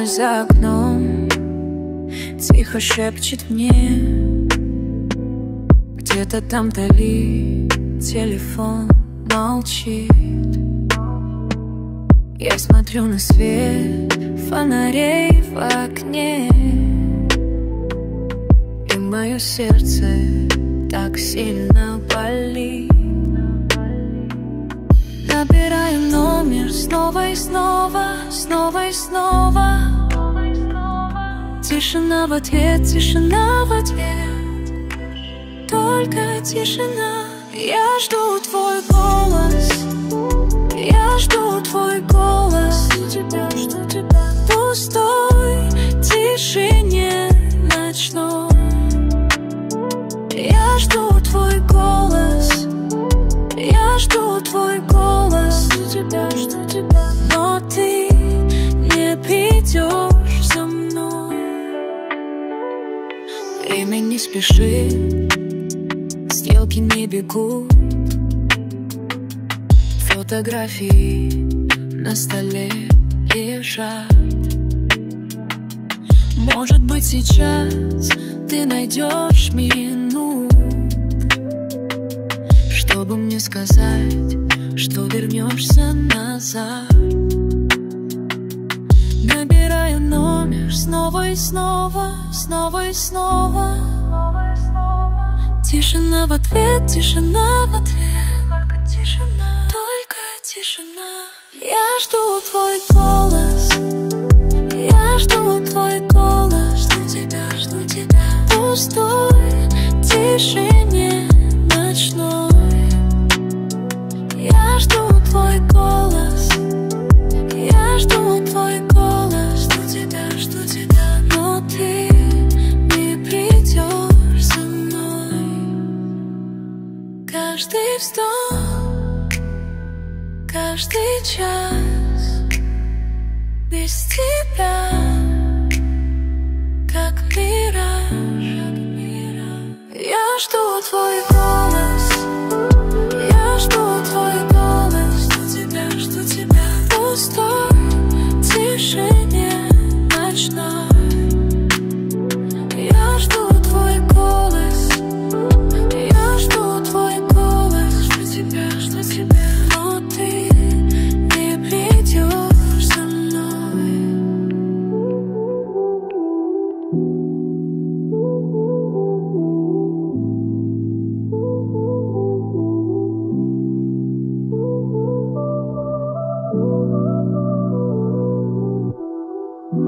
Ночь за окном тихо шепчет мне, где-то там вдали телефон молчит. Я смотрю на свет фонарей в окне, и мое сердце так сильно болит. Набираю номер снова и снова, снова и снова. Тишина в ответ, тишина в ответ, только тишина. Я жду твой голос, я жду твой голос. Жду тебя, жду тебя в пустой тишине ночной. Я жду твой голос, я жду твой голос. Жду тебя, но ты не придешь за мной. Время не спешит, стрелки не бегут, фотографии на столе лежат. Может быть, сейчас ты найдешь минут, чтобы мне сказать, что вернешься назад. Набираю номер снова и снова, снова и снова. Тишина в ответ, тишина в ответ, только тишина, только тишина. Я жду твой голос, я жду твой голос. Жду тебя в пустой тишине ночной. Я жду твой голос, я жду твой голос. Жду тебя, но ты не придешь за мной. Каждый вздох, каждый час без тебя, как мираж. Я жду твой голос, я жду твой голос. Жду тебя в пустой тишине ночной. Я жду твой голос, я жду твой голос. Жду тебя, но ты не придешь за мной.